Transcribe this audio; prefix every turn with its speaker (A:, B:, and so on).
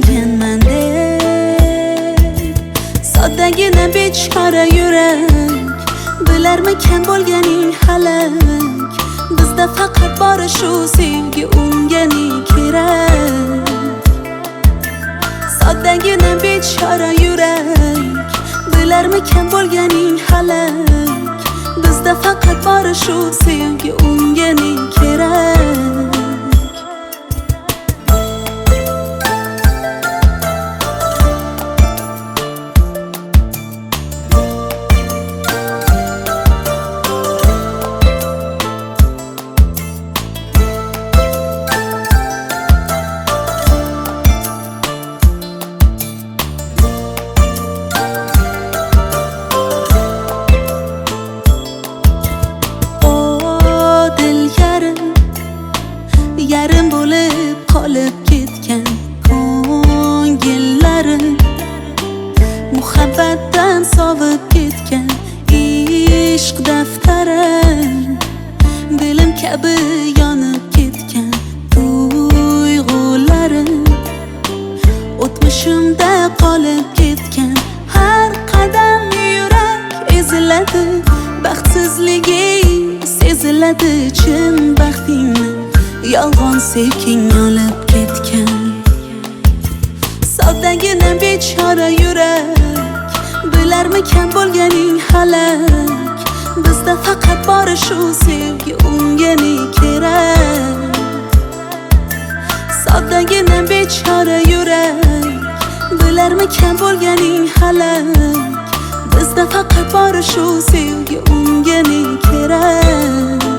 A: ekan mendek soddagina bechora yurak bilarmikan bo'lganing halak bizda faqat bori shu sevgi unga ne kerak soddagina bechora yurak bilarmikan bo'lganing halak bizda faqat bori shu sevgi unga ne kerak yarim bo'lib qolib ketgan ko'ngillarim muhabbatdan sovib ketgan ishq daftarim dilim kabi yonib ketgan tuyg'ularim o'tmishimda qolib ketgan har qadam yurak eziladi baxtsizligi seziladi chin baxtingni yolg'on sevging olib ketgan soddagina bechora yurak bilarmikan bo'lganing halak bizda faqat bori shu sevgi unga ne kerak soddagina bechora yurak bilarmikan bo'lganing halak bizda faqat bori shu sevgi unga ne kerak